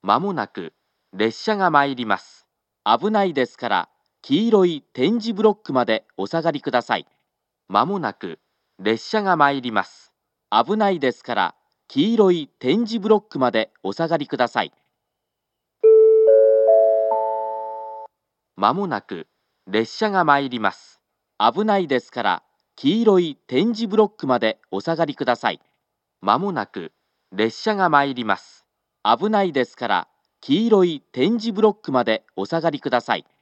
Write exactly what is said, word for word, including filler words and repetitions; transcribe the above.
まもなく列車が参ります。危ないですから黄色い点字ブロックまでお下がりください。まもなく列車が参ります。危ないですから黄色い点字ブロックまでお下がりください。まもなく列車が参ります。危ないですから黄色い点字ブロックまでお下がりください。まもなく列車が参ります。危ないですから黄色い点字ブロックまでお下がりください。